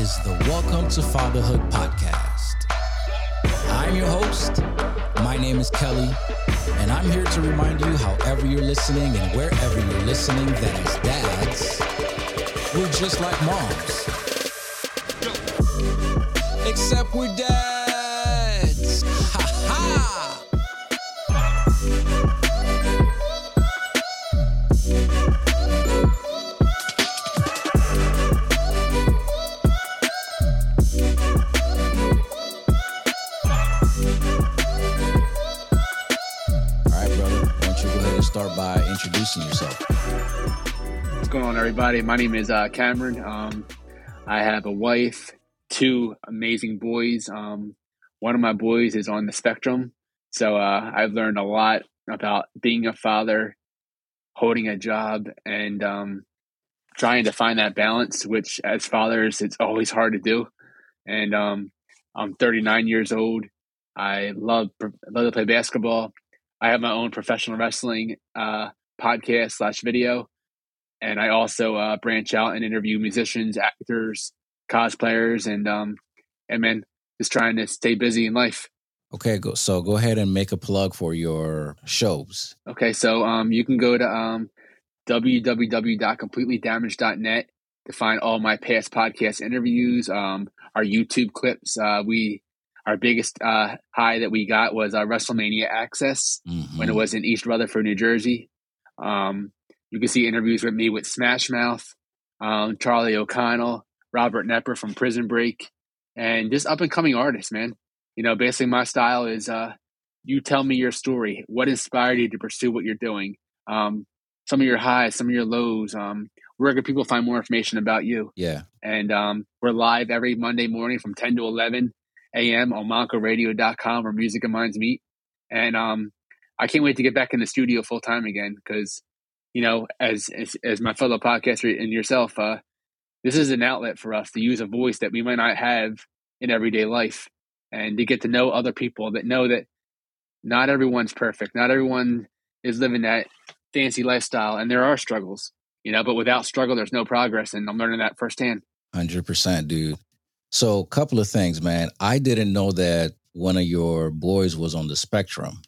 is the Welcome to Fatherhood podcast. I'm your host. My name is Kelly, and I'm here to remind you, however you're listening and wherever you're listening, that as dads, we're just like moms. Except we're dads. Ha ha! Start by introducing yourself. What's going on, everybody? My name is Cameron. I have a wife, two amazing boys. One of my boys is on the spectrum, so I've learned a lot about being a father, holding a job, and trying to find that balance, which as fathers, it's always hard to do. And I'm 39 years old. I love to play basketball. I have my own professional wrestling podcast / video. And I also branch out and interview musicians, actors, cosplayers, and man, just trying to stay busy in life. Okay, go ahead and make a plug for your shows. Okay, so you can go to www.completely-damaged.net to find all my past podcast interviews, our YouTube clips. Our biggest high that we got was WrestleMania Access when it was in East Rutherford, New Jersey. You can see interviews with me with Smash Mouth, Charlie O'Connell, Robert Knepper from Prison Break, and just up-and-coming artists, man. You know, basically my style is you tell me your story. What inspired you to pursue what you're doing? Some of your highs, some of your lows. Where can people find more information about you? Yeah. And we're live every Monday morning from 10 to 11 a.m. on MoncoRadio.com where music and minds meet. And I can't wait to get back in the studio full time again because, you know, as my fellow podcaster and yourself, this is an outlet for us to use a voice that we might not have in everyday life and to get to know other people that know that not everyone's perfect. Not everyone is living that fancy lifestyle, and there are struggles, you know, but without struggle, there's no progress. And I'm learning that firsthand. 100%, dude. So a couple of things, man. I didn't know that one of your boys was on the spectrum.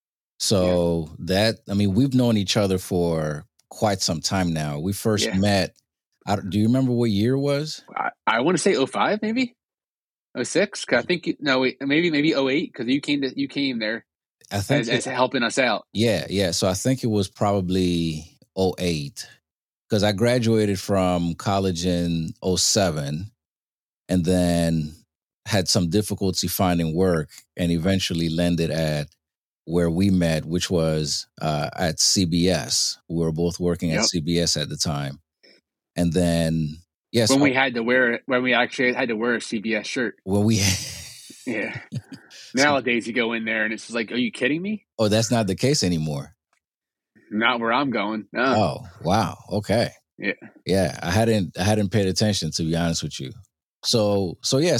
So we've known each other for quite some time now. We first met. Do you remember what year it was? I want to say 05, maybe 06. I think maybe 08 because you came there. I think as helping us out. Yeah. So I think it was probably 08 because I graduated from college in 07. And then had some difficulty finding work and eventually landed at where we met, which was at CBS. We were both working at CBS at the time. And then, when we actually had to wear a CBS shirt. Yeah. Nowadays you go in there and it's just like, are you kidding me? Oh, that's not the case anymore. Not where I'm going. No. Oh, wow. Okay. Yeah. Yeah. I hadn't paid attention, to be honest with you. So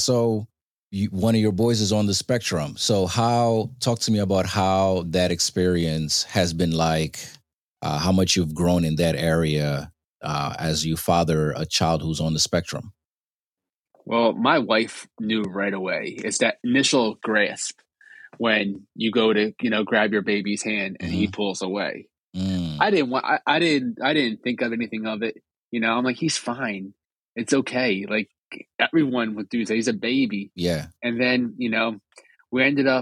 one of your boys is on the spectrum. So talk to me about how that experience has been like, how much you've grown in that area as you father a child who's on the spectrum. Well, my wife knew right away. It's that initial grasp when you go to, you know, grab your baby's hand and he pulls away. I didn't think of anything of it. You know, I'm like, he's fine. It's okay. Like, everyone would do that. He's a baby. Yeah. And then, you know, we ended up,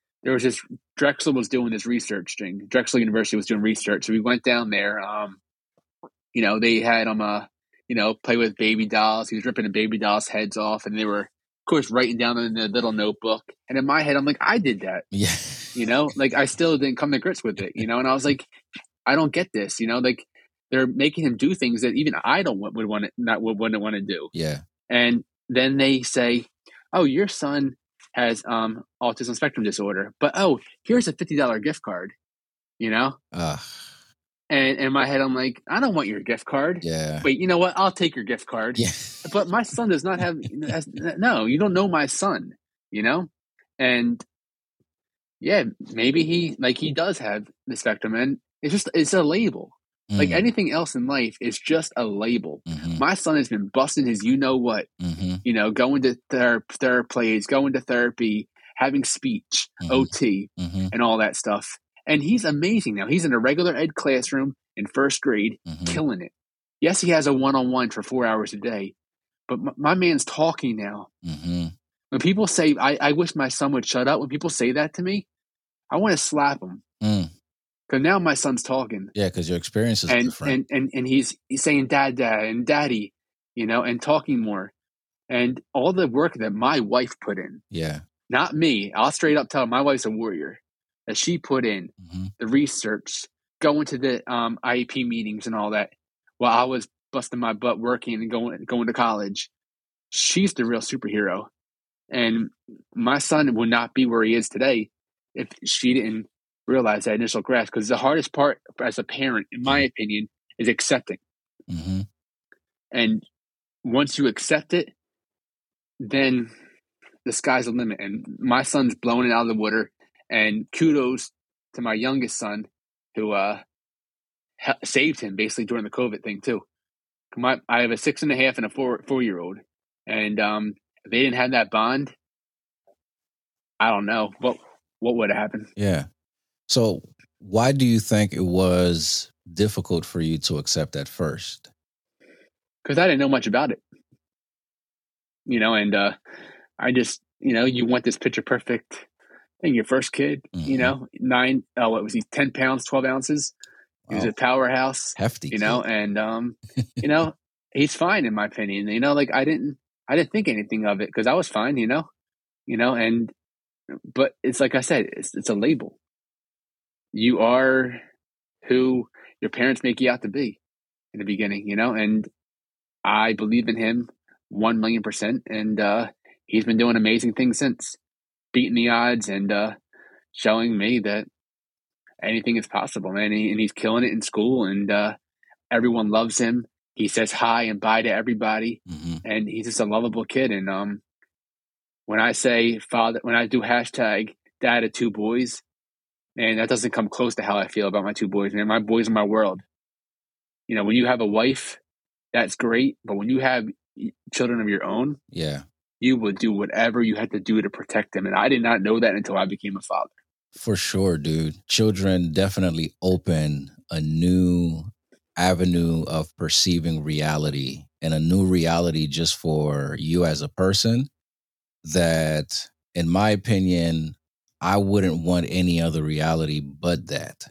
Drexel was doing this research thing. Drexel University was doing research. So we went down there. You know, they had him, play with baby dolls. He was ripping the baby dolls' heads off. And they were, of course, writing down in the little notebook. And in my head, I'm like, I did that. Yeah. You know, like I still didn't come to grips with it, you know? And I was like, I don't get this, you know, like they're making him do things that even I wouldn't want to do. Yeah. And then they say, oh, your son has autism spectrum disorder, but here's a $50 gift card, you know? And in my head, I'm like, I don't want your gift card. Yeah. Wait, you know what? I'll take your gift card. Yeah. But my son does not have, no, you don't know my son, you know? And yeah, maybe he does have the spectrum, and it's a label. Like anything else in life is just a label. My son has been busting his you-know-what, going to therapies, going to therapy, having speech, OT, and all that stuff. And he's amazing now. He's in a regular ed classroom in first grade, killing it. Yes, he has a one-on-one for 4 hours a day, but my man's talking now. When people say, I wish my son would shut up, when people say that to me, I want to slap him. Because now my son's talking. Yeah, because your experience is different. And he's saying dad, and daddy, and talking more. And all the work that my wife put in. Yeah. Not me. I'll straight up tell her my wife's a warrior. That she put in the research, going to the IEP meetings and all that while I was busting my butt working and going to college. She's the real superhero. And my son would not be where he is today if she didn't realize that initial grasp. Because the hardest part as a parent, in my opinion, is accepting. And once you accept it, then the sky's the limit. And my son's blowing it out of the water. And kudos to my youngest son who saved him basically during the COVID thing too. I have a 6.5 and a 4-year-old. And if they didn't have that bond, I don't know what would have happened. Yeah. So why do you think it was difficult for you to accept at first? Because I didn't know much about it. And I just, you want this picture perfect thing. Your first kid, 10 pounds, 12 ounces. He was a powerhouse. Hefty. And he's fine in my opinion. I didn't think anything of it because I was fine, but it's like I said, it's a label. You are who your parents make you out to be in the beginning, and I believe in him 1,000,000%. And he's been doing amazing things since, beating the odds and showing me that anything is possible, man. And he's killing it in school, and everyone loves him. He says hi and bye to everybody, and he's just a lovable kid. And when I say father, when I do hashtag dad of 2 boys, man, that doesn't come close to how I feel about my 2 boys, man. My boys are my world. When you have a wife, that's great. But when you have children of your own, you will do whatever you have to do to protect them. And I did not know that until I became a father. For sure, dude. Children definitely open a new avenue of perceiving reality, and a new reality just for you as a person that, in my opinion, I wouldn't want any other reality but that,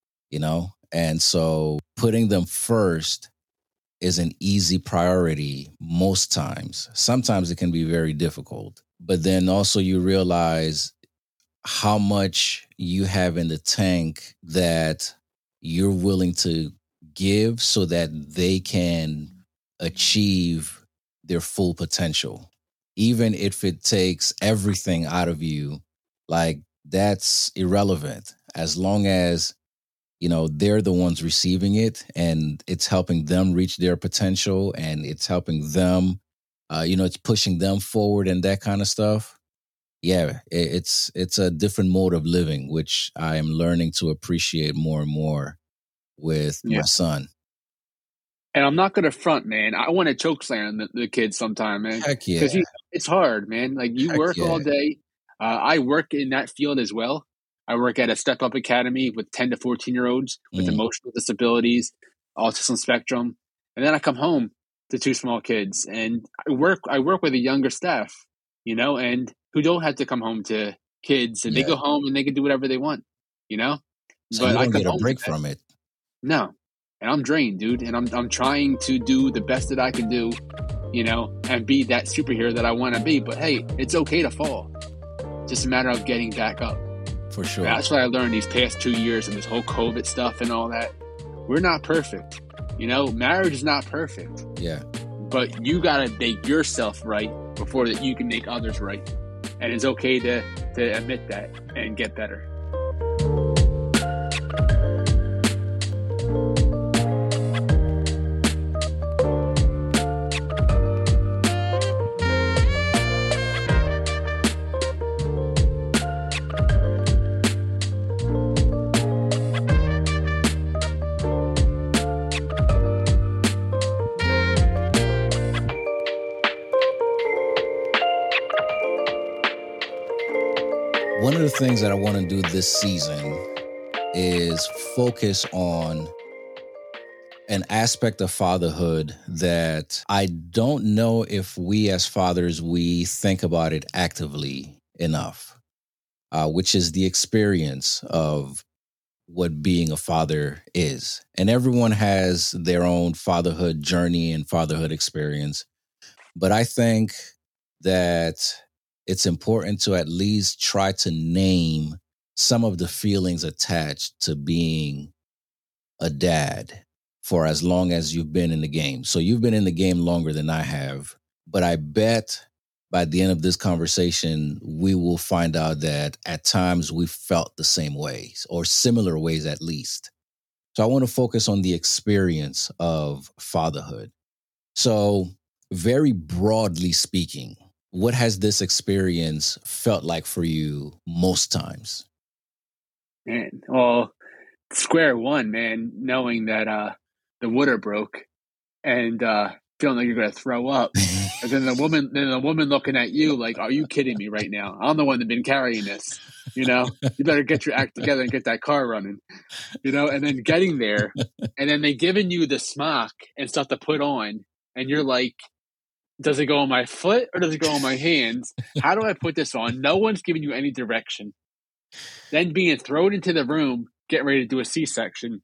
And so putting them first is an easy priority most times. Sometimes it can be very difficult, but then also you realize how much you have in the tank that you're willing to give so that they can achieve their full potential. Even if it takes everything out of you, like that's irrelevant. As long as, they're the ones receiving it and it's helping them reach their potential and it's helping them, it's pushing them forward and that kind of stuff. Yeah, it's a different mode of living, which I am learning to appreciate more and more with my son. And I'm not going to front, man. I want to chokeslam the kids sometime, man. Heck yeah. Because it's hard, man. Like you work all day. I work in that field as well. I work at a Step Up Academy with 10 to 14-year-olds with emotional disabilities, autism spectrum. And then I come home to 2 small kids. And I work with a younger staff, and who don't have to come home to kids. And they go home and they can do whatever they want, So but you I don't come get a home break from it. No. And I'm drained, dude. And I'm trying to do the best that I can do, and be that superhero that I want to be. But hey, it's okay to fall. It's just a matter of getting back up. For sure. That's what I learned these past 2 years and this whole COVID stuff and all that. We're not perfect. Marriage is not perfect. Yeah. But you got to make yourself right before that you can make others right. And it's okay to admit that and get better. things that I want to do this season is focus on an aspect of fatherhood that I don't know if we as fathers, we think about it actively enough, which is the experience of what being a father is. And everyone has their own fatherhood journey and fatherhood experience. But I think that it's important to at least try to name some of the feelings attached to being a dad for as long as you've been in the game. So you've been in the game longer than I have, but I bet by the end of this conversation, we will find out that at times we felt the same ways or similar ways at least. So I want to focus on the experience of fatherhood. So very broadly speaking, what has this experience felt like for you most times? Man, well, square one, man, knowing that the water broke and feeling like you're going to throw up. And then the woman looking at you like, are you kidding me right now? I'm the one that's been carrying this. You better get your act together and get that car running, and then getting there and then they giving you the smock and stuff to put on. And you're like, does it go on my foot or does it go on my hands? How do I put this on? No one's giving you any direction. Then being thrown into the room, getting ready to do a C-section.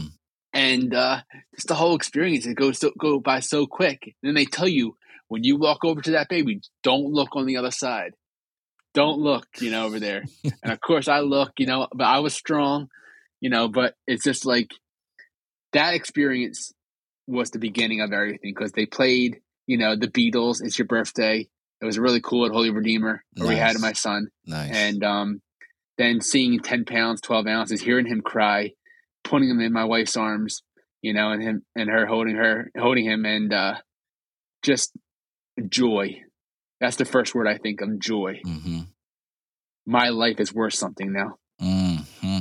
And just the whole experience, it go by so quick. And then they tell you, when you walk over to that baby, don't look on the other side. Don't look, over there. And of course I look, but I was strong, but it's just like that experience was the beginning of everything because they played, the Beatles, It's Your Birthday. It was really cool at Holy Redeemer where we had my son. Nice. And then seeing 10 pounds, 12 ounces, hearing him cry, putting him in my wife's arms, and him and her holding him, and just joy. That's the first word I think of, joy. Mm-hmm. My life is worth something now. Mm-hmm.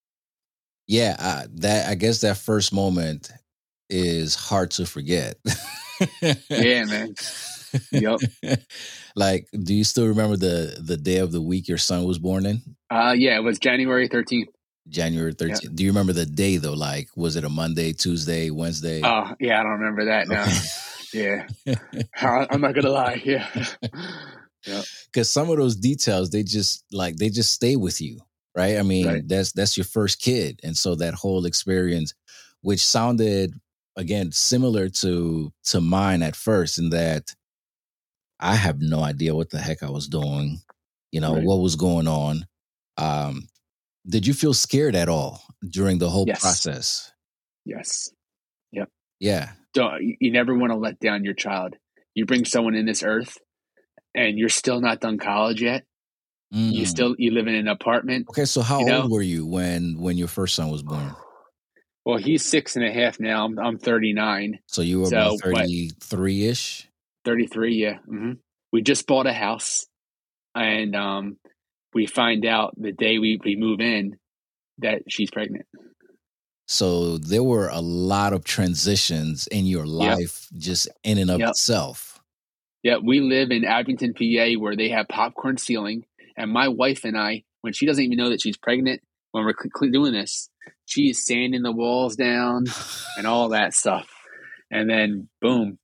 Yeah, I guess that first moment is hard to forget. Yeah, man. Yep. Like, do you still remember the day of the week your son was born in? Yeah, it was January 13th. January 13th. Yep. Do you remember the day though? Like, was it a Monday, Tuesday, Wednesday? Oh, yeah, I don't remember that now. Okay. Yeah. I'm not gonna lie. Yeah. Yeah. Because some of those details, they just stay with you, right? I mean, right. That's your first kid. And so that whole experience, which sounded again similar to mine at first, in that I have no idea what the heck I was doing, right. What was going on. Did you feel scared at all during the whole process? Yes. Yep. Yeah. You never want to let down your child. You bring someone in this earth and you're still not done college yet. You live in an apartment. Okay. So how old were you when your first son was born? Well, he's 6.5 now. I'm 39. So you were about 33-ish? 33, yeah. Mm-hmm. We just bought a house, and we find out the day we move in that she's pregnant. So there were a lot of transitions in your life just in and of itself. Yeah, we live in Abington, PA, where they have popcorn ceiling. And my wife and I, when she doesn't even know that she's pregnant, when we're doing this, she is sanding the walls down and all that stuff. And then, boom,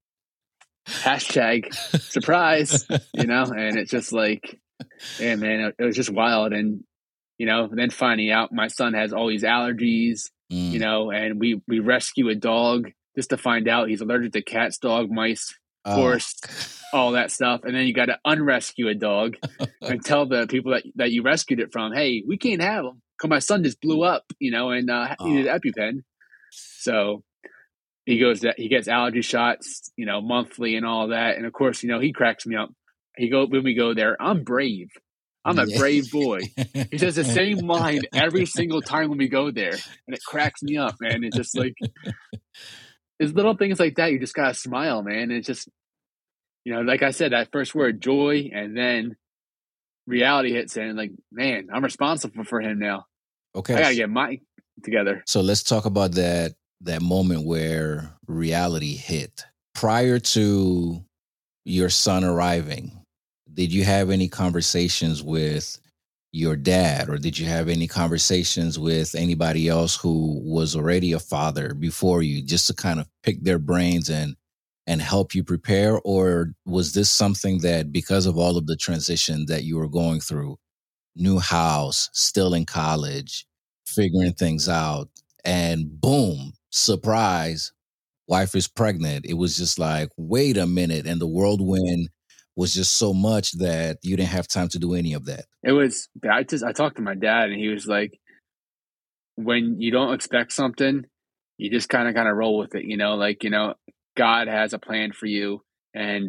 hashtag surprise, and it's just like, yeah, man, it was just wild. And, then finding out my son has all these allergies, and we rescue a dog just to find out he's allergic to cats, dog, mice, horse, all that stuff. And then you got to unrescue a dog and tell the people that you rescued it from, hey, we can't have him because my son just blew up, and needed EpiPen. So he gets allergy shots, monthly and all that. And of course, he cracks me up. When we go there, I'm brave. I'm a brave boy. He says the same line every single time when we go there, and it cracks me up, man. It's just like, it's little things like that. You just gotta smile, man. And it's just, like I said, that first word, joy, and then reality hits in. Like, man, I'm responsible for him now. Okay, I gotta get mine together. So let's talk about that moment where reality hit. Prior to your son arriving, did you have any conversations with your dad, or did you have any conversations with anybody else who was already a father before you, just to kind of pick their brains and help you prepare? Or was this something that, because of all of the transition that you were going through, new house, still in college, figuring things out, and boom, surprise, wife is pregnant? It was just like, wait a minute. And the whirlwind was just so much that you didn't have time to do any of that. It was, I talked to my dad, and he was like, when you don't expect something, you just kind of roll with it, like, God has a plan for you, and,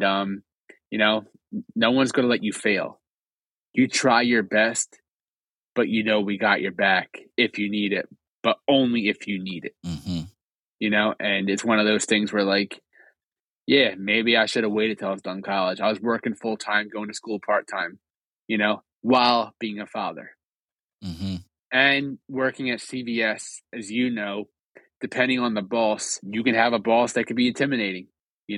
no one's going to let you fail. You try your best, but we got your back if you need it, but only if you need it, and it's one of those things where, like, yeah, maybe I should have waited till I was done college. I was working full time, going to school part time, while being a father. And working at CVS, as you know, depending on the boss, you can have a boss that could be intimidating,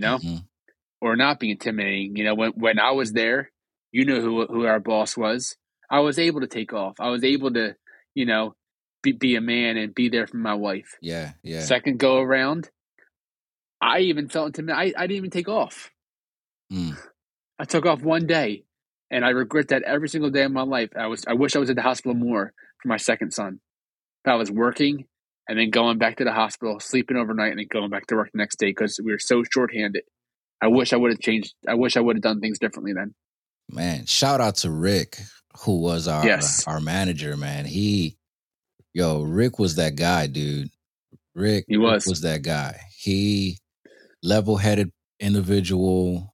or not be intimidating. When I was there, who our boss was. I was able to take off. I was able to, be a man and be there for my wife. Yeah. Second go around, I even felt intimidated. I didn't even take off. I took off one day, and I regret that every single day of my life. I wish I was at the hospital more for my second son. I was working and then going back to the hospital, sleeping overnight, and then going back to work the next day because we were so shorthanded. I wish I would have changed. I wish I would have done things differently then. Man, shout out to Rick, who was our manager, man. Rick was that guy, dude. Rick was that guy. He level-headed individual.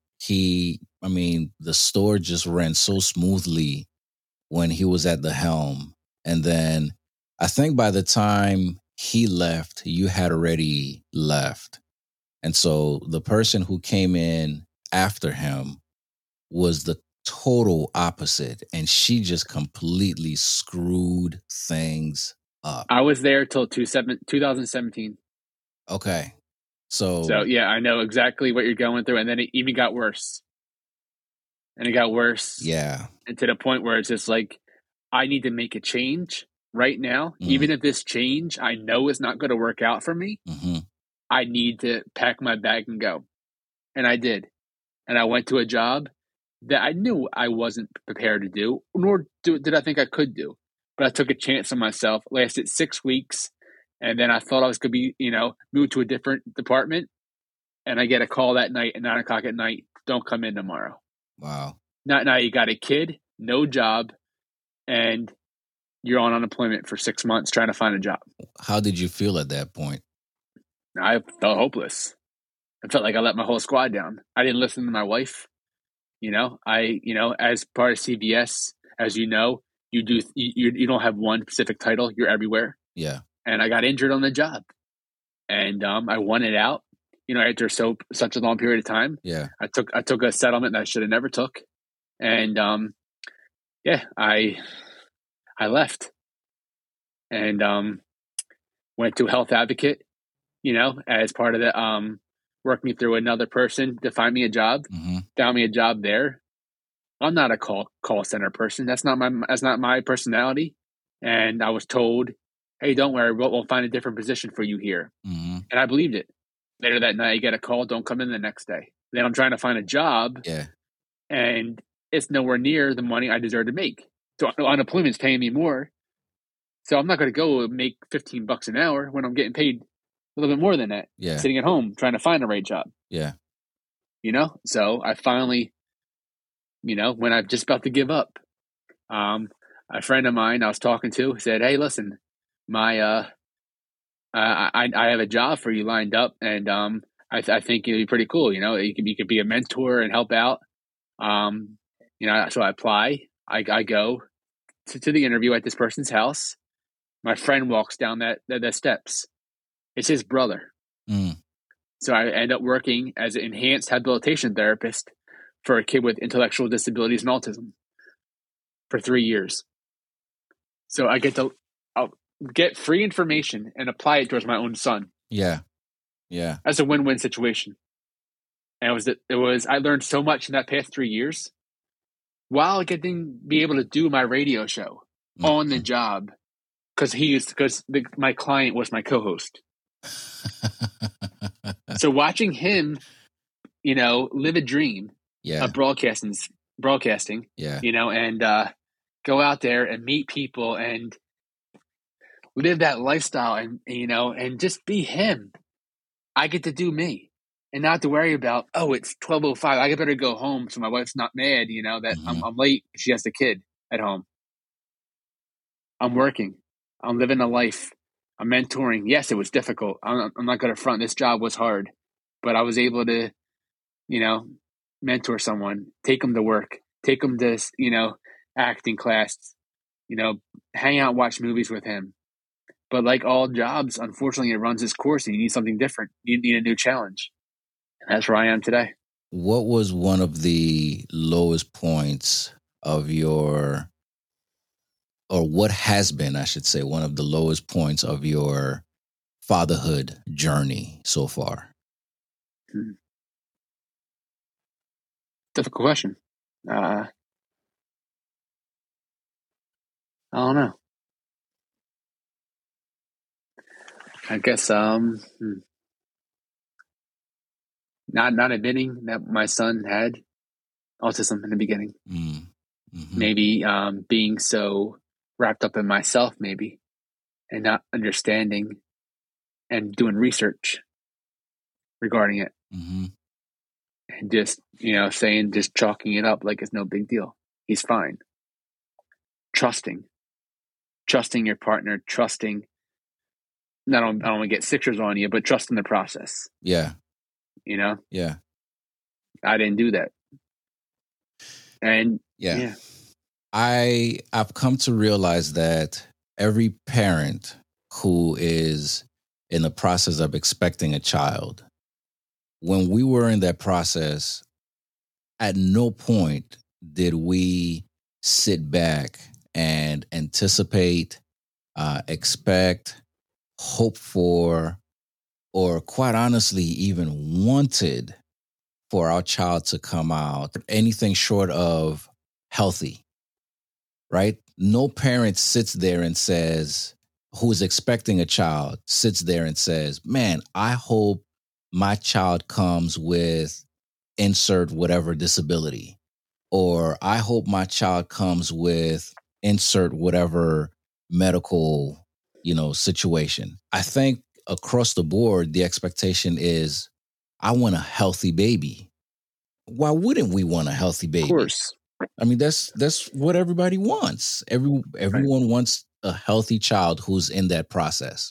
The store just ran so smoothly when he was at the helm. And then I think by the time he left, you had already left. And so the person who came in after him was the total opposite. And she just completely screwed things up. I was there till 2017. Okay. So yeah, I know exactly what you're going through. And then it even got worse. And it got worse. Yeah. And to the point where it's just like, I need to make a change right now. Even if this change I know is not going to work out for me, I need to pack my bag and go. And I did. And I went to a job that I knew I wasn't prepared to do, nor did I think I could do. But I took a chance on myself, lasted 6 weeks. And then I thought I was going to be, moved to a different department. And I get a call that night at 9 o'clock at night. Don't come in tomorrow. Wow. Now you got a kid, no job, and you're on unemployment for 6 months trying to find a job. How did you feel at that point? I felt hopeless. I felt like I let my whole squad down. I didn't listen to my wife. As part of CVS, as you know, you don't have one specific title. You're everywhere. Yeah. And I got injured on the job, and I won it out. After such a long period of time. Yeah. I took a settlement that I should have never took, and I left, and went to a health advocate. As part of the working through another person to find me a job. Found me a job there. I'm not a call center person. That's not my personality. And I was told, "Hey, don't worry, we'll find a different position for you here." And I believed it. Later that night, I get a call, "Don't come in the next day." Then I'm trying to find a job, and it's nowhere near the money I deserve to make. So unemployment's paying me more. So I'm not going to go make $15 an hour when I'm getting paid a little bit more than that. Yeah. Sitting at home trying to find the right job. Yeah. So I finally, when I'm just about to give up, a friend of mine I was talking to said, "Hey, listen, I have a job for you lined up, and I think it'd be pretty cool. You could be a mentor and help out." So I apply. I go to the interview at this person's house. My friend walks down the steps. It's his brother. So I end up working as an enhanced habilitation therapist for a kid with intellectual disabilities and autism for 3 years. So I'll get free information and apply it towards my own son. Yeah. Yeah. That's a win-win situation. And I learned so much in that past 3 years while getting be able to do my radio show. on the job because my client was my co-host. So watching him, live a dream of broadcasting, and go out there and meet people and live that lifestyle and just be him. I get to do me and not to worry about, it's 12:05. I better go home so my wife's not mad, that I'm late. She has the kid at home. I'm working. I'm living a life. I'm mentoring. Yes, it was difficult. I'm not going to front. This job was hard, but I was able to, mentor someone, take them to work, take them to, acting class, hang out, watch movies with him. But like all jobs, unfortunately, it runs its course and you need something different. You need a new challenge. And that's where I am today. What was one of the lowest points of your, or what has been, I should say, one of the lowest points of your fatherhood journey so far? Difficult question. I don't know. I guess not admitting that my son had autism in the beginning. Mm-hmm. Maybe being so wrapped up in myself, maybe, and not understanding and doing research regarding it. Mm-hmm. And just, just chalking it up like it's no big deal. He's fine. Trusting your partner, trusting. I don't want to get Sixers on you, but trusting the process. Yeah. Yeah. I didn't do that. And yeah. I've come to realize that every parent who is in the process of expecting a child, when we were in that process, at no point did we sit back and anticipate, expect, hope for, or quite honestly, even wanted for our child to come out anything short of healthy, right? No parent sits there and says, who's expecting a child, sits there and says, man, I hope my child comes with insert whatever disability, or I hope my child comes with insert whatever medical, situation. I think across the board, the expectation is, I want a healthy baby. Why wouldn't we want a healthy baby? Of course. I mean, that's what everybody wants. Everyone wants a healthy child who's in that process.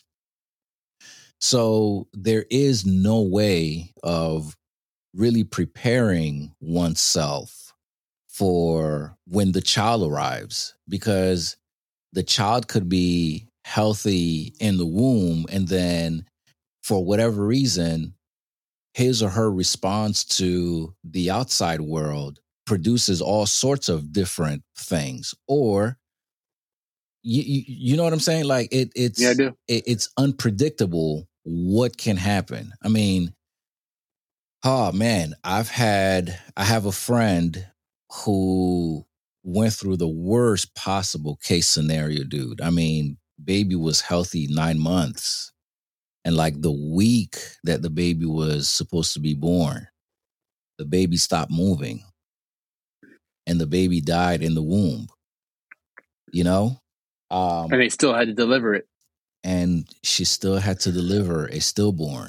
So there is no way of really preparing oneself for when the child arrives, because the child could be healthy in the womb, and then for whatever reason, his or her response to the outside world produces all sorts of different things. Or you know what I'm saying? Like it's I do. It's unpredictable what can happen. I mean, oh man, I have a friend who went through the worst possible case scenario, dude. I mean, baby was healthy 9 months. And like the week that the baby was supposed to be born, the baby stopped moving and the baby died in the womb, and they still had to deliver it. And she still had to deliver a stillborn.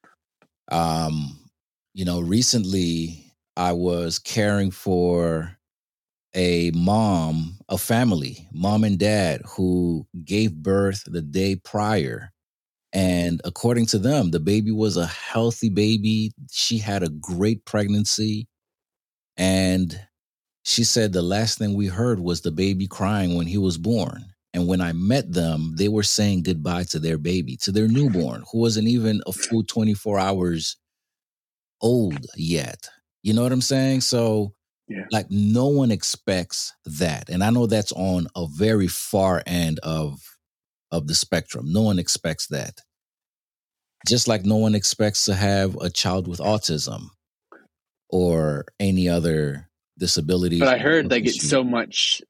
Recently I was caring for a family, mom and dad, who gave birth the day prior. And according to them, the baby was a healthy baby. She had a great pregnancy. And she said the last thing we heard was the baby crying when he was born. And when I met them, they were saying goodbye to their baby, to their newborn, who wasn't even a full 24 hours old yet. You know what I'm saying? So, like, no one expects that. And I know that's on a very far end of the spectrum. No one expects that. Just like no one expects to have a child with autism or any other disability. But I heard they get so much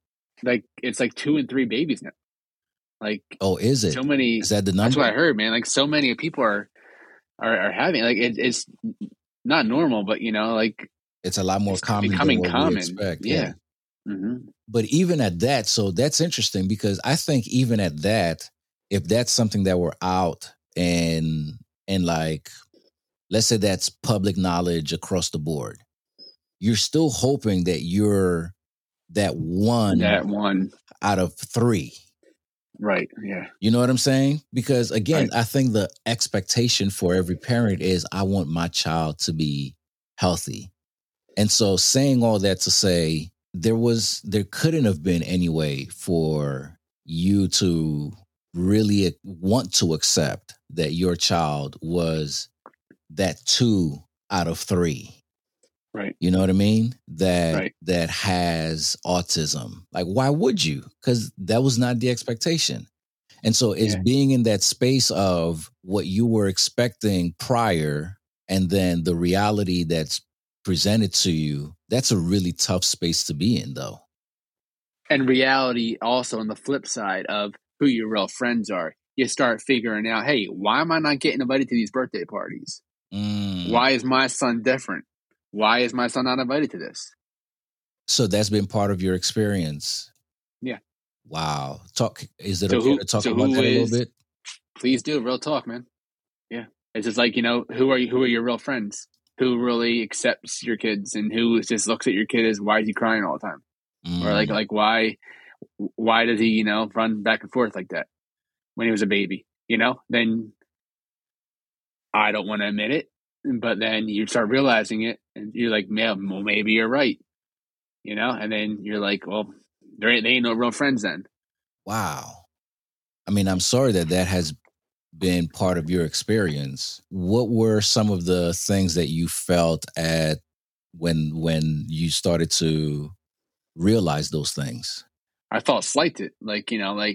like it's like 2 and 3 babies now. Like, Oh, is it? so many. Is that the That's number? what I heard, man. Like, so many people are having, like, it's not normal, but like It's a lot more it's common than becoming what we common. expect. Yeah. Yeah. Mm-hmm. But even at that, so that's interesting because I think even at that, if that's something that we're out and like, let's say that's public knowledge across the board, you're still hoping that you're that That one. out of 3. Right. Yeah. You know what I'm saying? Because again, Right. I think the expectation for every parent is I want my child to be healthy. And so saying all that to say there couldn't have been any way for you to really want to accept that your child was that 2 out of 3. Right. You know what I mean? Right. That has autism. Like, why would you? Because that was not the expectation. And so it's being in that space of what you were expecting prior and then the reality that's presented to you. That's a really tough space to be in, though. And reality also on the flip side of who your real friends are. You start figuring out, hey, why am I not getting invited to these birthday parties? Why is my son different? Why is my son not invited to this? So that's been part of your experience. Yeah. Wow. Is it okay to talk about that a little bit? Please do. Real talk, man. Yeah. It's just like, who are your real friends? Who really accepts your kids and who just looks at your kid as, why is he crying all the time? Or like why does he, run back and forth like that when he was a baby? Then I don't want to admit it, but then you start realizing it and you're like, well, maybe you're right. And then you're like, well, they ain't no real friends then. Wow. I mean, I'm sorry that has been part of your experience. What were some of the things that you felt at when you started to realize those things? I felt slighted, like,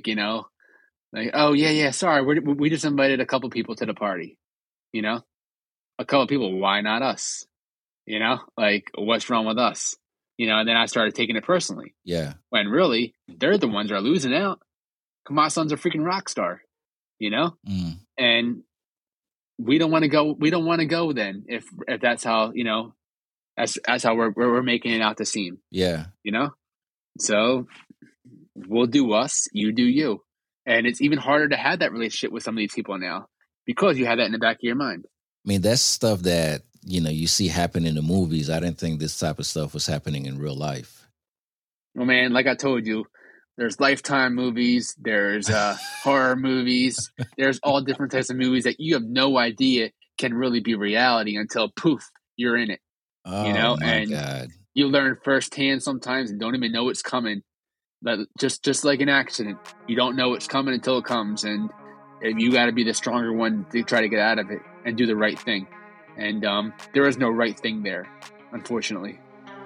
oh yeah, sorry, we just invited a couple people to the party, a couple people. Why not us? Like, what's wrong with us? And then I started taking it personally. Yeah. When really they're the ones that are losing out. My son's a freaking rock star, and we don't want to go. We don't want to go then if that's how that's how we're making it out to seem. Yeah. So we'll do us, you do you. And it's even harder to have that relationship with some of these people now because you have that in the back of your mind. I mean, that's stuff that, you see happen in the movies. I didn't think this type of stuff was happening in real life. Well, man, like I told you, there's Lifetime movies, there's horror movies, there's all different types of movies that you have no idea can really be reality until poof, you're in it. Oh, my and God. You learn firsthand sometimes and don't even know it's coming. But just like an accident, you don't know it's coming until it comes, and you got to be the stronger one to try to get out of it and do the right thing. And there is no right thing there, unfortunately.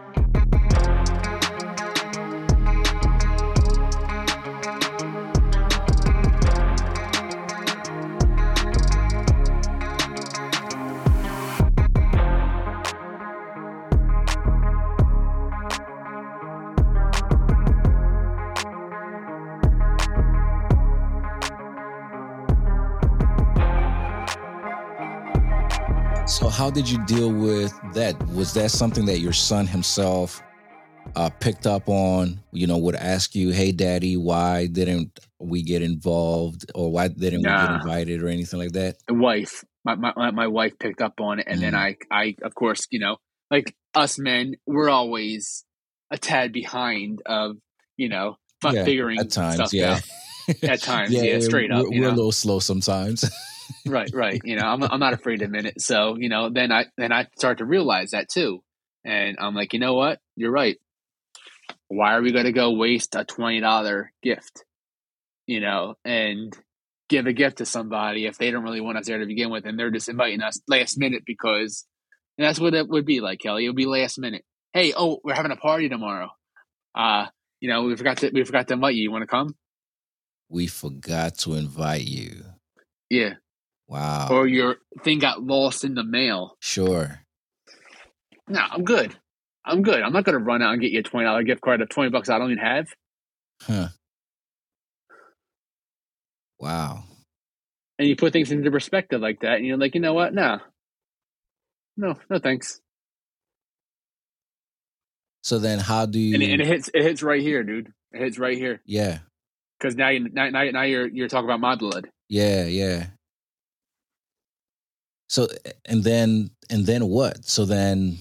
So how did you deal with that? Was that something that your son himself picked up on, would ask you, hey, daddy, why didn't we get involved or why didn't we get invited or anything like that? The wife, my wife picked up on it. And then I, of course, like us men, we're always a tad behind of, figuring at times, stuff out. At times, straight up. We're a little slow sometimes. Right. I'm not afraid to admit it. So, then I start to realize that too. And I'm like, you know what? You're right. Why are we going to go waste a $20 gift, and give a gift to somebody if they don't really want us there to begin with, and they're just inviting us last minute because, and that's what it would be like, Kelly. It would be last minute. Hey, we're having a party tomorrow. We forgot to invite you. You want to come? We forgot to invite you. Yeah. Wow. Or your thing got lost in the mail. Sure. No, I'm good. I'm not going to run out and get you a $20 gift card of $20 I don't even have. Huh. Wow. And you put things into perspective like that, and you're like, you know what? No, thanks. So then, how do And you? it hits right here, dude. It hits right here Yeah. because now you're talking about my blood. Yeah. Yeah. So and then what? So then,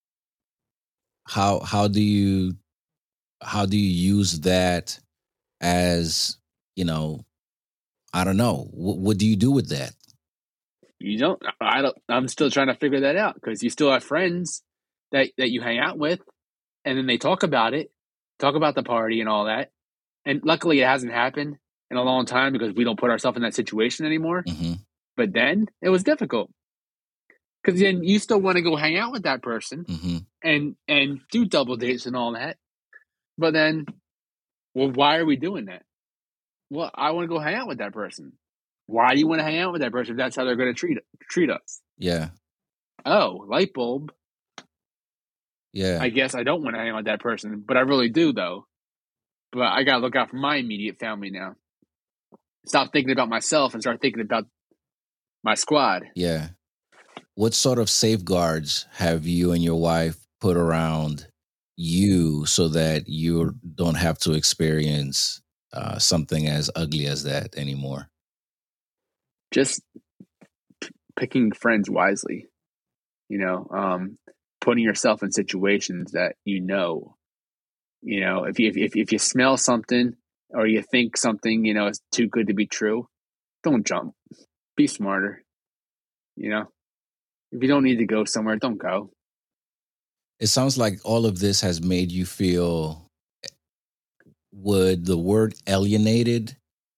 how do you use that as, you know, I don't know. What do you do with that? You don't. I don't. I'm still trying to figure that out because you still have friends that you hang out with, and then they talk about it, talk about the party and all that. And luckily, it hasn't happened in a long time because we don't put ourselves in that situation anymore. Mm-hmm. But then it was difficult because then you still want to go hang out with that person Mm-hmm. and do double dates and all that. But then, well, why are we doing that? Well, I want to go hang out with that person. Why do you want to hang out with that person if that's how they're going to treat us? Yeah. Oh, light bulb. Yeah. I guess I don't want to hang out with that person, but I really do though. But I gotta look out for my immediate family now. Stop thinking about myself and start thinking about my squad. Yeah. What sort of safeguards have you and your wife put around you so that you don't have to experience something as ugly as that anymore? Just picking friends wisely. You know, putting yourself in situations that you know. You know, if you smell something or you think something, you know, is too good to be true, don't jump. Be smarter. You know, if you don't need to go somewhere, don't go. It sounds like all of this has made you feel, would the word alienated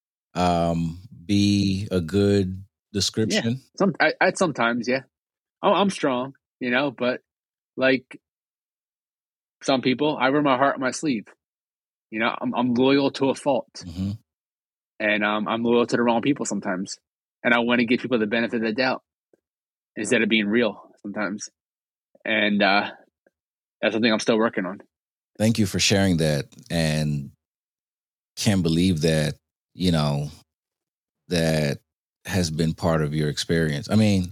be a good Yeah, description? I sometimes, yeah. I'm strong, you know, but like some people, I wear my heart on my sleeve. You know, I'm loyal to a fault, Mm-hmm. and I'm loyal to the wrong people sometimes, and I want to give people the benefit of the doubt instead of being real sometimes, and that's something I'm still working on. Thank you for sharing that, and can't believe that, you know, that has been part of your experience. I mean,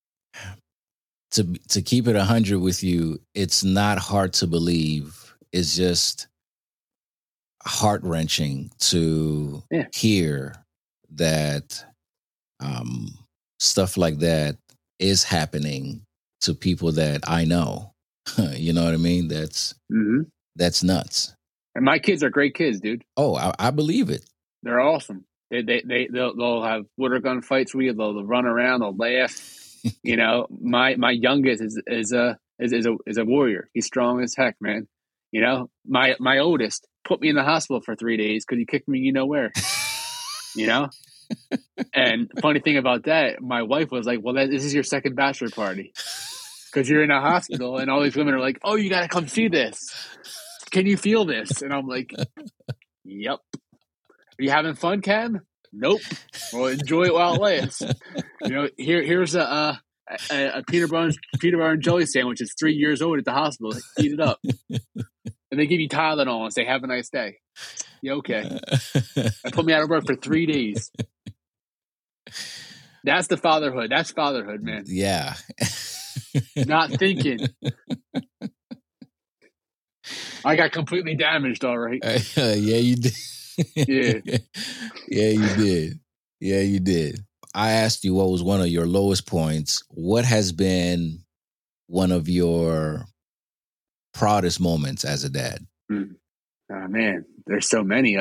to keep it 100 with you, it's not hard to believe. It's just heart wrenching to Yeah, hear that um, stuff like that is happening to people that I know. You know what I mean? mm-hmm. That's nuts. And my kids are great kids, dude. Oh, I believe it. They're awesome. They'll have water gun fights with you. They'll run around. They'll laugh. You know, my youngest is a warrior. He's strong as heck, man. You know, my oldest put me in the hospital for 3 days because he kicked me, you know where. You know, and funny thing about that, my wife was like, "Well, this is your second bachelor party because you're in a hospital, and all these women are like, oh, you got to come see this. Can you feel this?" And I'm like, "Yep." Are you having fun, Cam? Nope. Well, enjoy it while it lasts. You know, here's a Peter Bar and Jelly sandwich. It's 3 years old at the hospital. Eat it up, and they give you Tylenol and say, "Have a nice day." Yeah, okay. And put me out of work for 3 days. That's the fatherhood. That's fatherhood, man. Yeah. Not thinking. I got completely damaged, all right. Yeah, you did. Yeah. Yeah, you did. Yeah, you did. I asked you what was one of your lowest points. What has been one of your proudest moments as a dad? Oh, man, there's so many.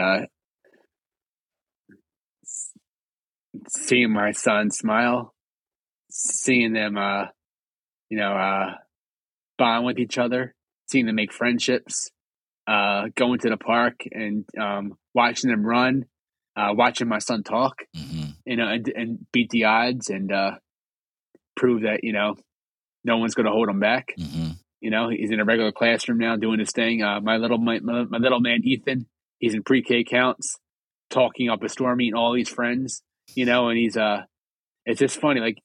Seeing my son smile, seeing them, bond with each other, seeing them make friendships, going to the park and watching them run, watching my son talk, Mm-hmm. you know, and beat the odds and prove that, you know, no one's going to hold him back. Mm-hmm. You know, he's in a regular classroom now doing his thing. My little man, Ethan, he's in pre-K counts, talking up a storm, meeting all these friends, you know, and he's, it's just funny. Like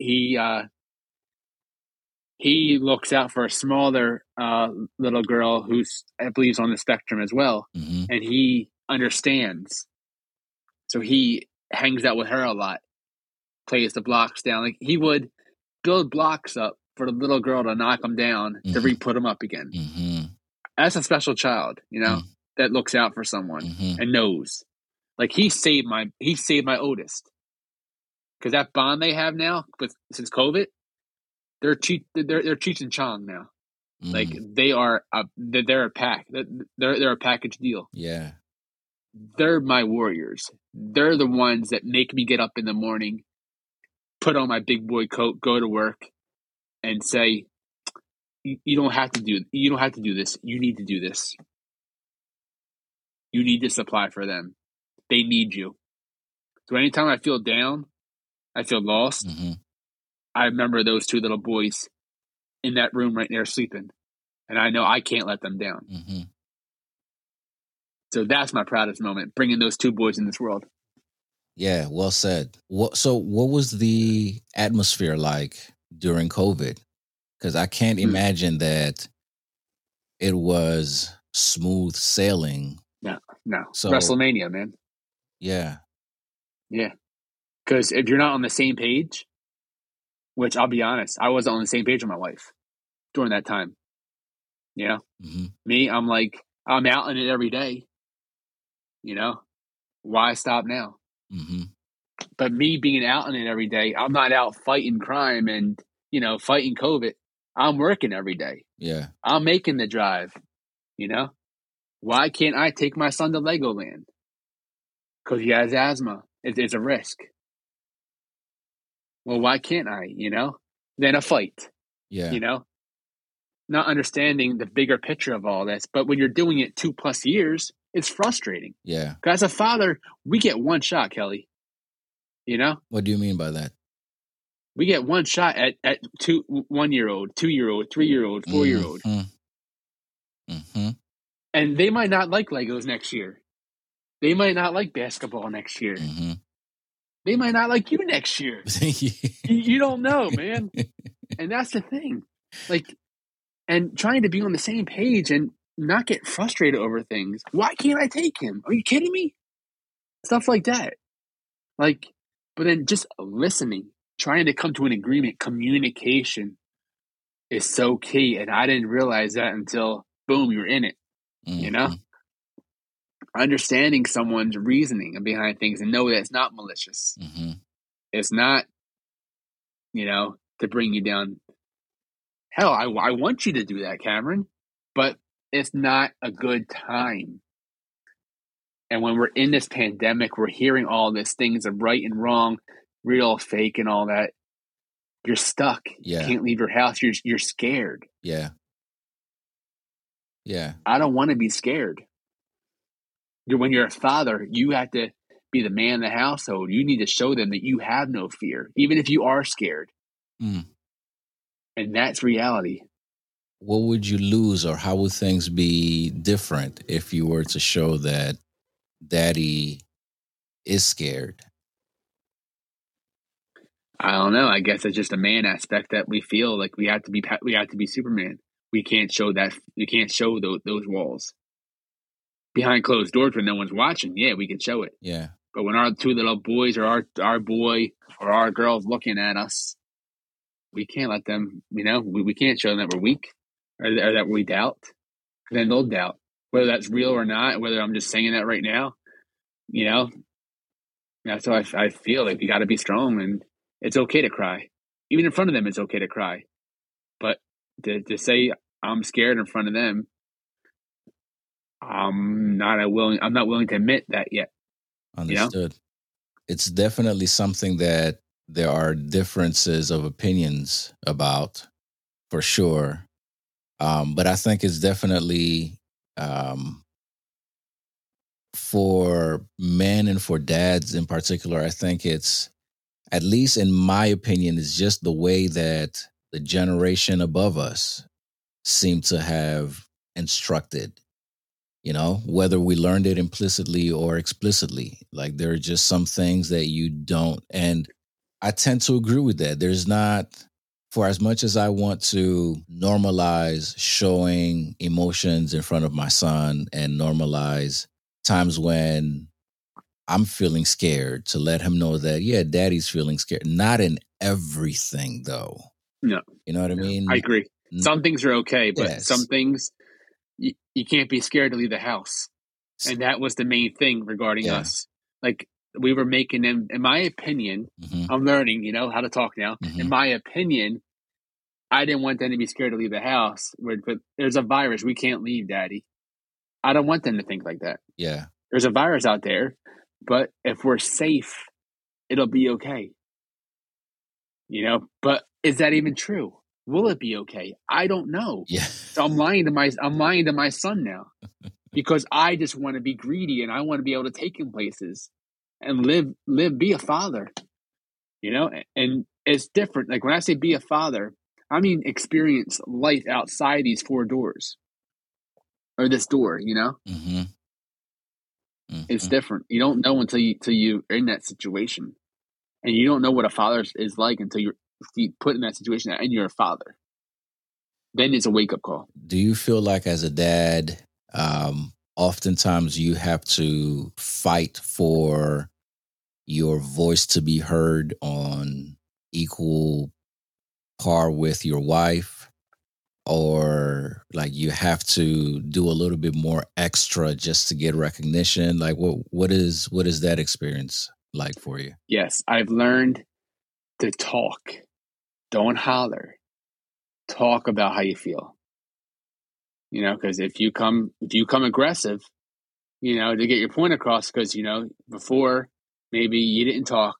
he looks out for a smaller little girl who's, I believe, on the spectrum as well. Mm-hmm. And he understands. So he hangs out with her a lot, plays the blocks down. Like he would build blocks up for the little girl to knock them down to re-put them up again. That's a special child, that looks out for someone and knows. Like he saved my oldest, because that bond they have now, since COVID, they're Cheech and Chong now. Like they're a pack. They're a package deal. Yeah. They're my warriors. They're the ones that make me get up in the morning, put on my big boy coat, go to work, and say, you don't have to do this. You need to do this. You need to supply for them. They need you. So anytime I feel down, I feel lost, I remember those two little boys in that room right there sleeping. And I know I can't let them down. So that's my proudest moment, bringing those two boys in this world. Yeah, well said. So what was the atmosphere like during COVID? Because I can't imagine that it was smooth sailing. No. So, WrestleMania, man. Yeah. Yeah. Because if you're not on the same page, which I'll be honest, I wasn't on the same page with my wife during that time. Me, I'm like, I'm out in it every day. Why stop now? But me being out in it every day, I'm not out fighting crime and, fighting COVID. I'm working every day. Yeah. I'm making the drive. Why can't I take my son to Legoland? Because he has asthma. It's a risk. Well, why can't I, Then a fight. Yeah. Not understanding the bigger picture of all this. But when you're doing it 2+ years, it's frustrating. Yeah. Because as a father, we get one shot, Kelly. What do you mean by that? We get one shot at 1-year-old, 2-year-old, 3-year-old, 4-year-old. And they might not like Legos next year. They might not like basketball next year. They might not like you next year. You don't know, man. And that's the thing. And trying to be on the same page and not get frustrated over things. Why can't I take him? Are you kidding me? Stuff like that. But then just listening, trying to come to an agreement, communication is so key. And I didn't realize that until, boom, you're in it. Understanding someone's reasoning behind things and know that it's not malicious. It's not, to bring you down. Hell, I want you to do that, Cameron, but it's not a good time. And when we're in this pandemic, we're hearing all these things of right and wrong, real, fake, and all that. You're stuck. Yeah. You can't leave your house. You're scared. Yeah. Yeah. I don't want to be scared. When you're a father, you have to be the man in the household. You need to show them that you have no fear, even if you are scared. And that's reality. What would you lose, or how would things be different if you were to show that daddy is scared? I don't know. I guess it's just a man aspect that we feel like we have to be Superman. We can't show that. You can't show those walls behind closed doors when no one's watching. Yeah, we can show it. Yeah. But when our two little boys or our boy or our girl's looking at us, we can't let them, we can't show them that we're weak or that we doubt. Then they'll doubt whether that's real or not, whether I'm just saying that right now. That's how I feel like you got to be strong, and it's okay to cry. Even in front of them, it's okay to cry. But to say I'm scared in front of them, I'm not willing to admit that yet. Understood. It's definitely something that there are differences of opinions about, for sure. But I think it's definitely for men and for dads in particular, I think it's, at least in my opinion, it's just the way that the generation above us seem to have instructed, whether we learned it implicitly or explicitly. Like there are just some things that you don't. And I tend to agree with that. There's not, for as much as I want to normalize showing emotions in front of my son and normalize times when I'm feeling scared, to let him know that, yeah, daddy's feeling scared. Not in everything, though. No, You know what I mean? I agree. Some things are okay, but some Yes. things you can't be scared to leave the house. And that was the main thing regarding Yeah. us. Like, we were making them, in my opinion, Mhm. I'm learning, how to talk now. In Mhm. my opinion, I didn't want them to be scared to leave the house. But there's a virus. We can't leave, Daddy. I don't want them to think like that. Yeah. There's a virus out there, but if we're safe, it'll be okay. But is that even true? Will it be okay? I don't know. Yeah. So I'm lying to my son now because I just want to be greedy and I want to be able to take him places and be a father, and it's different. Like when I say be a father, I mean experience life outside these four doors or this door, Mhm. it's Mhm. different. You don't know until you're in that situation, and you don't know what a father is like until you're put in that situation and you're a father. Then it's a wake up call. Do you feel like as a dad, oftentimes you have to fight for your voice to be heard on equal par with your wife? Or like you have to do a little bit more extra just to get recognition? Like what is that experience like for you? Yes, I've learned to talk. Don't holler. Talk about how you feel. Because if you come aggressive, to get your point across, because before maybe you didn't talk.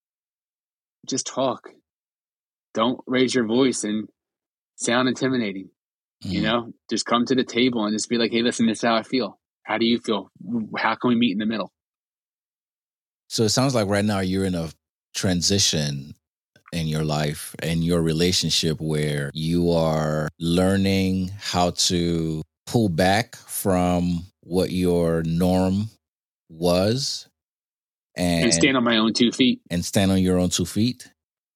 Just talk. Don't raise your voice and sound intimidating. Mm. Just come to the table and just be like, hey, listen, this is how I feel. How do you feel? How can we meet in the middle? So it sounds like right now you're in a transition in your life and your relationship where you are learning how to pull back from what your norm was And and stand on my own 2 feet. stand on your own 2 feet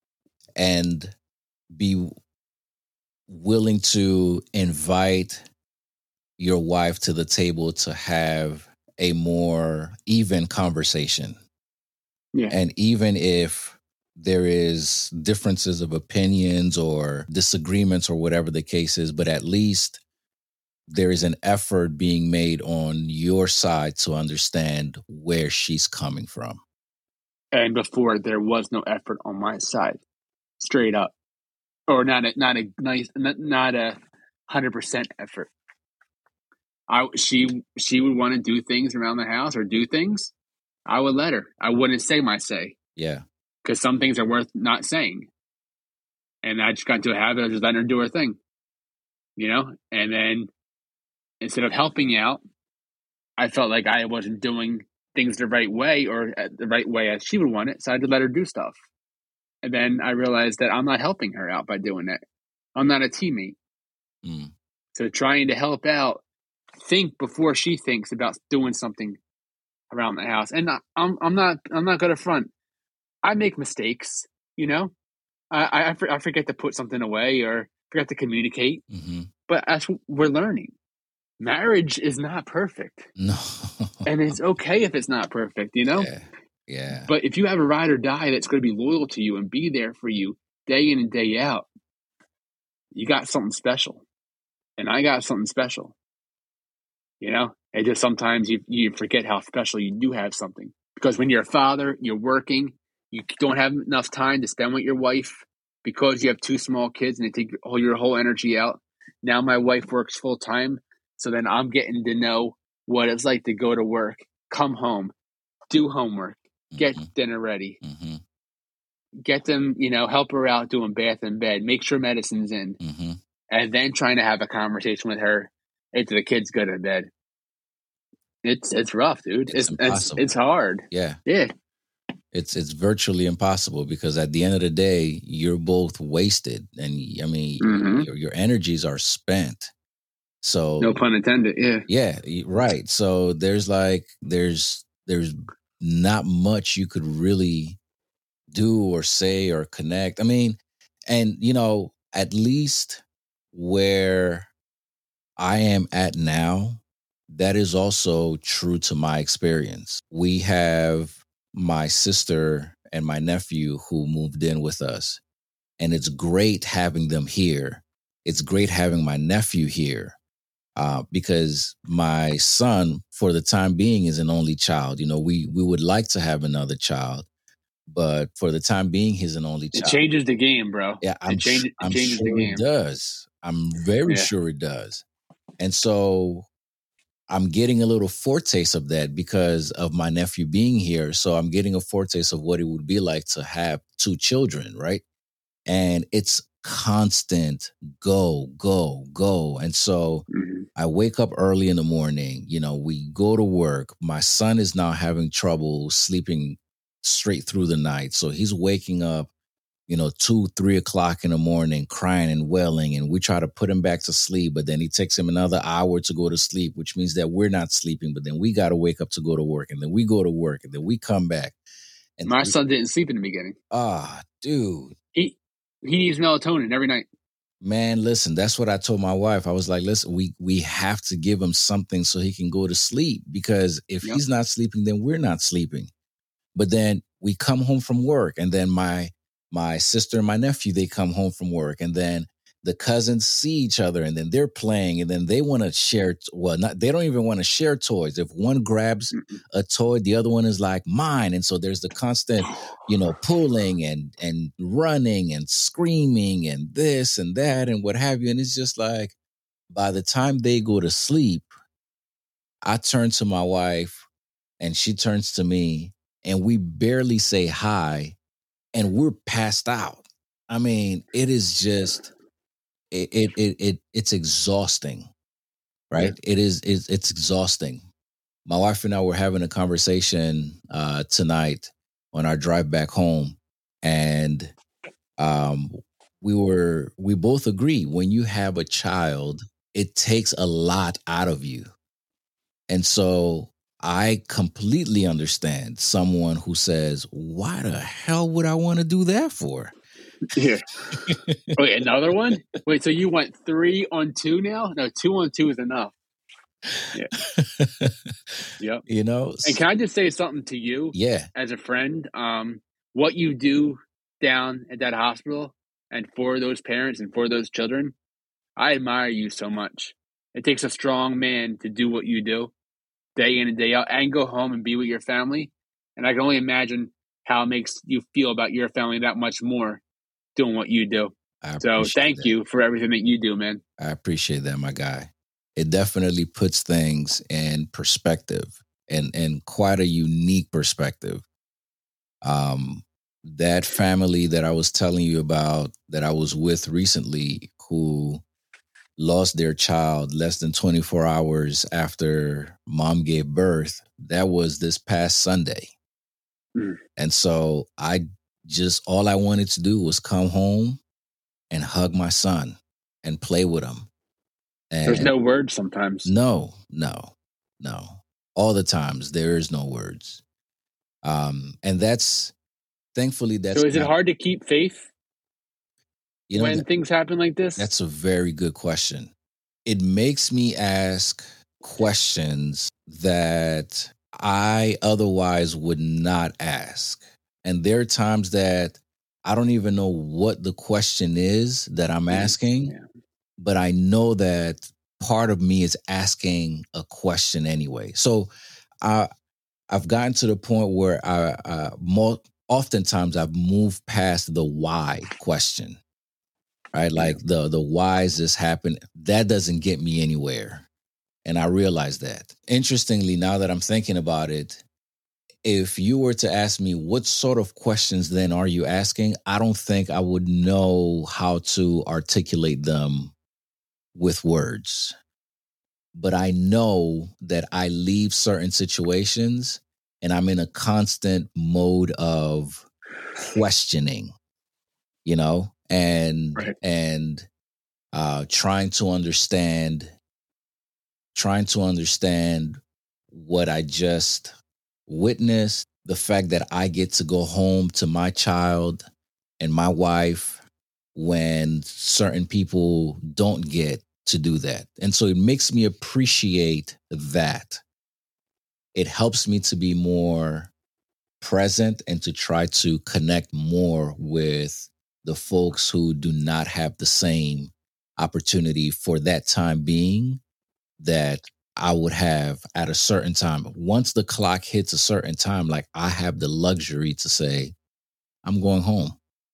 and be willing to invite your wife to the table to have a more even conversation. Yeah. And even if there is differences of opinions or disagreements or whatever the case is, but at least there is an effort being made on your side to understand where she's coming from. And before there was no effort on my side, straight up, or not a 100% effort. She would want to do things around the house or do things. I would let her. I wouldn't say my say Yeah. because some things are worth not saying. And I just got into a habit of just letting her do her thing, And then instead of helping out, I felt like I wasn't doing things the right way or the right way as she would want it. So I had to let her do stuff. And then I realized that I'm not helping her out by doing that. I'm not a teammate. Mm. So trying to help out, think before she thinks about doing something around the house. And I'm not going to front. I make mistakes, I forget to put something away or forget to communicate. Mm-hmm. But as we're learning, marriage is not perfect. No. And it's okay if it's not perfect, Yeah. Yeah. But if you have a ride or die that's going to be loyal to you and be there for you day in and day out, you got something special. And I got something special. And just sometimes you forget how special you do have something. Because when you're a father, you're working, you don't have enough time to spend with your wife because you have two small kids and they take your whole energy out. Now my wife works full time. So then I'm getting to know what it's like to go to work, come home, do homework, get Mm-hmm. dinner ready, Mm-hmm. get them, help her out doing bath and bed, make sure medicine's in, Mm-hmm. and then trying to have a conversation with her after the kids go to bed. It's rough, dude. It's impossible. It's hard. Yeah. Yeah. It's virtually impossible because at the end of the day, you're both wasted, and I mean, Mm-hmm. your energies are spent. So No pun intended. Yeah. yeah, right. So there's not much you could really do or say or connect. I mean, and at least where I am at now, that is also true to my experience. We have my sister and my nephew who moved in with us, and it's great having them here. It's great having my nephew here because my son, for the time being, is an only child. We would like to have another child, but for the time being, he's an only It child. changes the game, bro. Yeah, I'm changes sure the game. it does. I'm very sure it does. And so I'm getting a little foretaste of that because of my nephew being here. So I'm getting a foretaste of what it would be like to have two children, right? And it's constant go, go, go. And so I wake up early in the morning, we go to work. My son is now having trouble sleeping straight through the night. So he's waking up 2, 3 o'clock in the morning, crying and wailing, and we try to put him back to sleep, but then it takes him another hour to go to sleep, which means that we're not sleeping, but then we got to wake up to go to work, and then we go to work, and then we come back. And my son didn't sleep in the beginning. Dude. He needs melatonin every night. Man, listen, that's what I told my wife. I was like, listen, we have to give him something so he can go to sleep, because if he's not sleeping, then we're not sleeping. But then we come home from work, and then my sister and my nephew, they come home from work, and then the cousins see each other, and then they're playing, and then they want to share. They don't even want to share toys. If one grabs a toy, the other one is like mine. And so there's the constant, pulling and running and screaming and this and that and what have you. And it's just like, by the time they go to sleep, I turn to my wife and she turns to me, and we barely say hi, and we're passed out. I mean, it is just, it's exhausting, right? Yeah. It's exhausting. My wife and I were having a conversation tonight on our drive back home, and we both agree, when you have a child, it takes a lot out of you. And so I completely understand someone who says, why the hell would I want to do that for? Yeah. Wait, another one? Wait, so you went 3 on 2 now? No, 2 on 2 is enough. Yeah. Yep. And can I just say something to you? Yeah. As a friend, what you do down at that hospital and for those parents and for those children, I admire you so much. It takes a strong man to do what you do day in and day out and go home and be with your family. And I can only imagine how it makes you feel about your family that much more doing what you do. So thank you for everything that you do, man. I appreciate that, my guy. It definitely puts things in perspective, and quite a unique perspective. That family that I was telling you about, that I was with recently, who lost their child less than 24 hours after mom gave birth, that was this past Sunday. And so all I wanted to do was come home and hug my son and play with him. And there's no words sometimes. No. All the times there is no words. And thankfully that's. So is it hard to keep faith when things happen like this? That's a very good question. It makes me ask questions that I otherwise would not ask. And there are times that I don't even know what the question is that I'm asking, but I know that part of me is asking a question anyway. So I've gotten to the point where oftentimes I've moved past the why question, right? Like the why is this happen? That doesn't get me anywhere. And I realize that. Interestingly, now that I'm thinking about it, if you were to ask me what sort of questions then are you asking, I don't think I would know how to articulate them with words. But I know that I leave certain situations and I'm in a constant mode of questioning, and trying to understand what I just witnessed, the fact that I get to go home to my child and my wife when certain people don't get to do that. And so it makes me appreciate that. It helps me to be more present and to try to connect more with the folks who do not have the same opportunity for that time being that I would have at a certain time. Once the clock hits a certain time, like I have the luxury to say, I'm going home.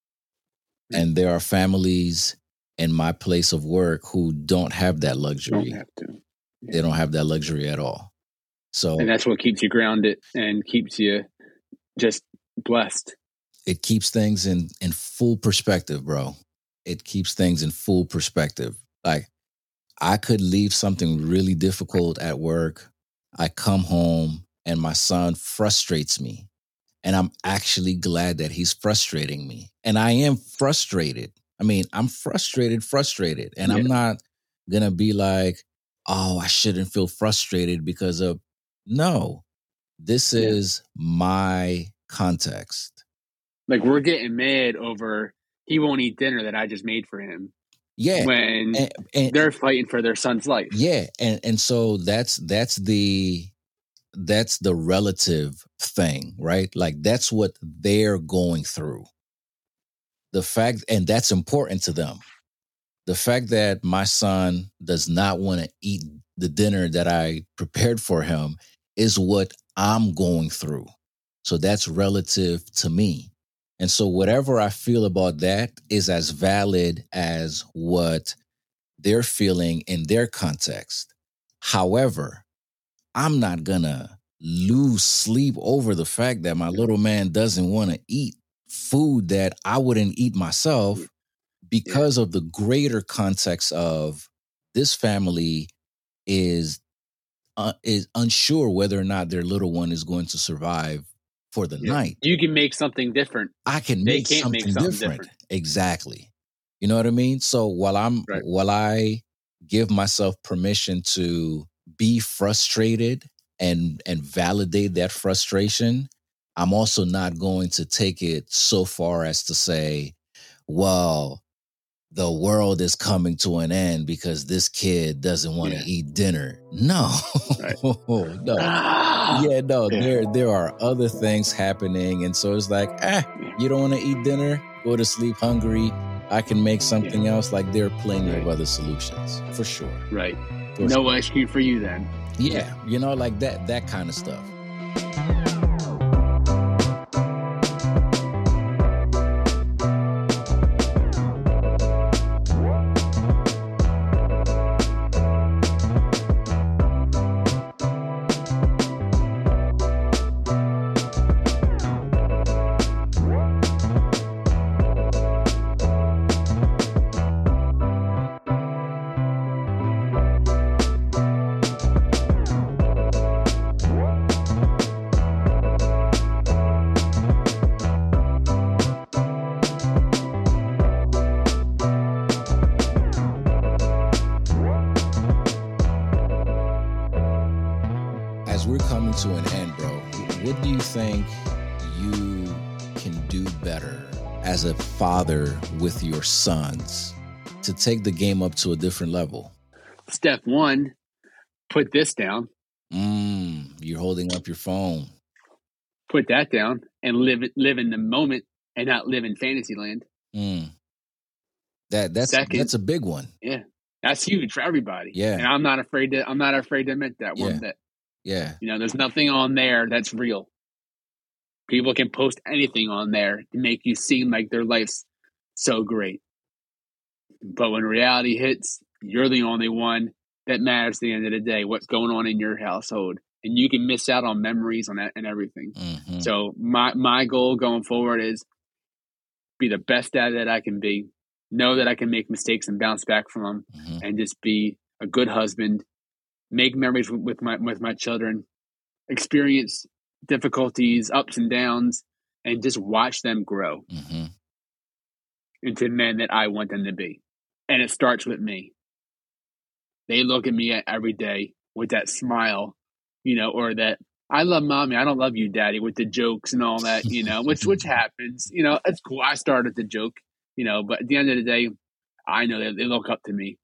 And there are families in my place of work who don't have that luxury. Don't have to. Yeah. They don't have that luxury at all. So, and that's what keeps you grounded and keeps you just blessed. It keeps things in full perspective, bro. It keeps things in full perspective. Like, I could leave something really difficult at work. I come home and my son frustrates me. And I'm actually glad that he's frustrating me. And I am frustrated. I mean, I'm frustrated. And I'm not going to be like, oh, I shouldn't feel frustrated because of, no, this is my context. Like, we're getting mad over he won't eat dinner that I just made for him. Yeah. When and they're fighting for their son's life. Yeah. And so that's the relative thing, right? Like, that's what they're going through. The fact, and that's important to them. The fact that my son does not want to eat the dinner that I prepared for him is what I'm going through. So that's relative to me. And so whatever I feel about that is as valid as what they're feeling in their context. However, I'm not going to lose sleep over the fact that my little man doesn't want to eat food that I wouldn't eat myself because of the greater context of this family is unsure whether or not their little one is going to survive for the night. You can make something different. I can make something different. Exactly. You know what I mean? So while I give myself permission to be frustrated and validate that frustration, I'm also not going to take it so far as to say, well, the world is coming to an end because this kid doesn't want to eat dinner. No, no. There are other things happening. And so it's like, you don't want to eat dinner? Go to sleep hungry. I can make something else. Like, there are plenty of other solutions for sure. Right. No ice cream for you then. Yeah. You know, like that kind of stuff. As we're coming to an end, bro, what do you think you can do better as a father with your sons to take the game up to a different level? Step one, put this down. You're holding up your phone. Put that down and live in the moment and not live in fantasy land. That's a big one. Yeah. That's huge for everybody. Yeah. And I'm not afraid to admit that one bit. Yeah. You know, there's nothing on there that's real. People can post anything on there to make you seem like their life's so great. But when reality hits, you're the only one that matters at the end of the day, what's going on in your household. And you can miss out on memories on that and everything. Mm-hmm. So my goal going forward is be the best dad that I can be. Know that I can make mistakes and bounce back from them, and just be a good husband. Make memories with my children, experience difficulties, ups and downs, and just watch them grow into men that I want them to be. And it starts with me. They look at me every day with that smile, you know, or that I love mommy, I don't love you, daddy, with the jokes and all that, you know, which happens. You know, it's cool. I started the joke, you know, but at the end of the day, I know that they look up to me.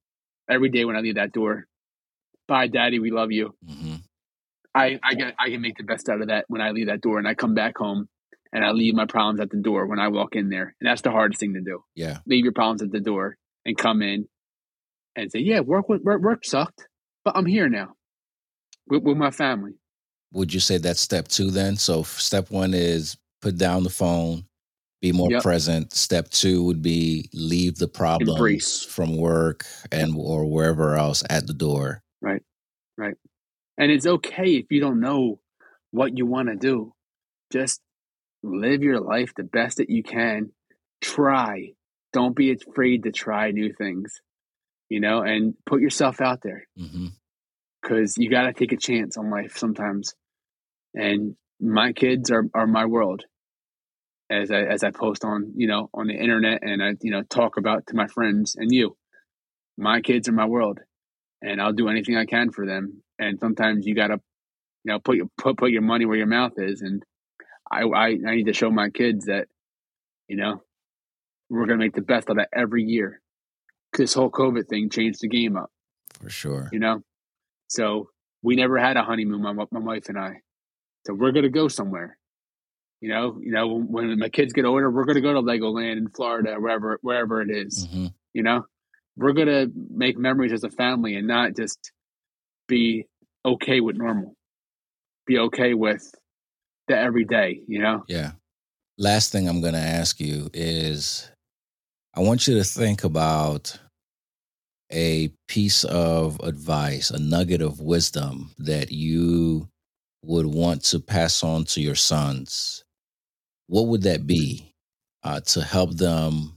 every day when I leave that door. Bye, Daddy. We love you. Mm-hmm. I can make the best out of that when I leave that door and I come back home and I leave my problems at the door when I walk in there. And that's the hardest thing to do. Yeah. Leave your problems at the door and come in and say, yeah, work sucked, but I'm here now with my family. Would you say that's step 2 then? So step 1 is put down the phone, be more present. Step 2 would be leave the problems Embrace. From work or wherever else at the door. Right. And it's okay if you don't know what you want to do. Just live your life the best that you can. Try. Don't be afraid to try new things, and put yourself out there. Because you got to take a chance on life sometimes. And my kids are my world. As I post on, on the internet and I, talk about to my friends and you. My kids are my world. And I'll do anything I can for them. And sometimes you gotta, put your money where your mouth is. And I need to show my kids that, we're gonna make the best of that every year. This whole COVID thing changed the game up. For sure. So we never had a honeymoon, my wife and I. So we're gonna go somewhere. When my kids get older, we're gonna go to Legoland in Florida, wherever it is. We're going to make memories as a family and not just be okay with normal. Be okay with the everyday, Yeah. Last thing I'm going to ask you is I want you to think about a piece of advice, a nugget of wisdom that you would want to pass on to your sons. What would that be to help them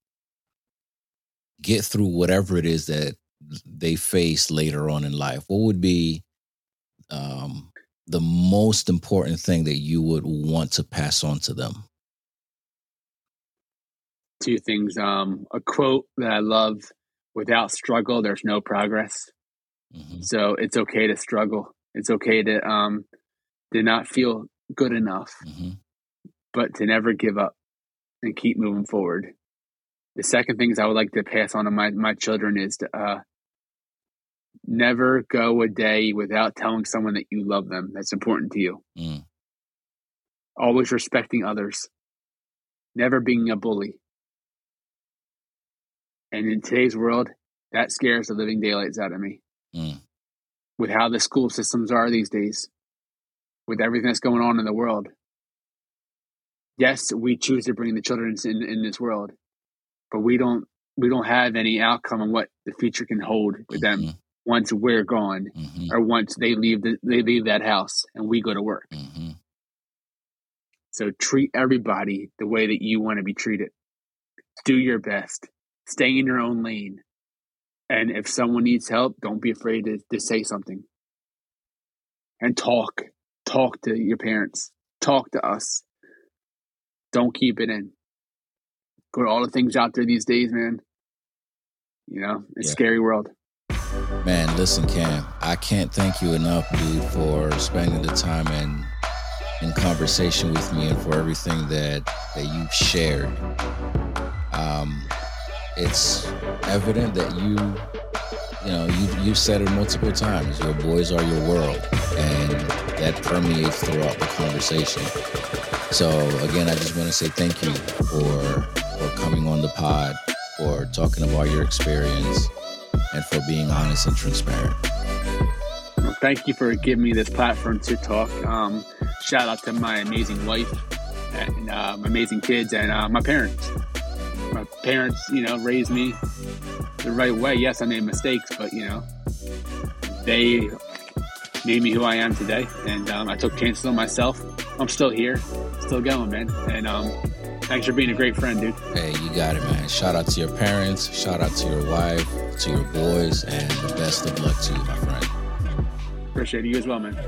get through whatever it is that they face later on in life? What would be the most important thing that you would want to pass on to them? 2 things. A quote that I love: without struggle, there's no progress. So it's okay to struggle. It's okay to not feel good enough, but to never give up and keep moving forward. The second things I would like to pass on to my children is to never go a day without telling someone that you love them. That's important to you. Always respecting others. Never being a bully. And in today's world, that scares the living daylights out of me. With how the school systems are these days. With everything that's going on in the world. Yes, we choose to bring the children in this world. But we don't have any outcome on what the future can hold with them once we're gone, or once they leave that house and we go to work. So treat everybody the way that you want to be treated. Do your best. Stay in your own lane. And if someone needs help, don't be afraid to say something. And talk. Talk to your parents. Talk to us. Don't keep it in. Put all the things out there these days, man. It's a scary world. Man, listen, Cam, I can't thank you enough, dude, for spending the time in conversation with me and for everything that you've shared. It's evident that you said it multiple times. Your boys are your world, and that permeates throughout the conversation. So again, I just want to say thank you for coming on the pod, for talking about your experience, and for being honest and transparent. Well, thank you for giving me this platform to talk. Shout out to my amazing wife and my amazing kids and my parents. My parents, raised me the right way. Yes, I made mistakes, but, they made me who I am today. And I took chances on myself. I'm still here, still going, man. And thanks for being a great friend, dude. Hey, you got it, man. Shout out to your parents. Shout out to your wife, to your boys, and the best of luck to you, my friend. Appreciate you as well, man.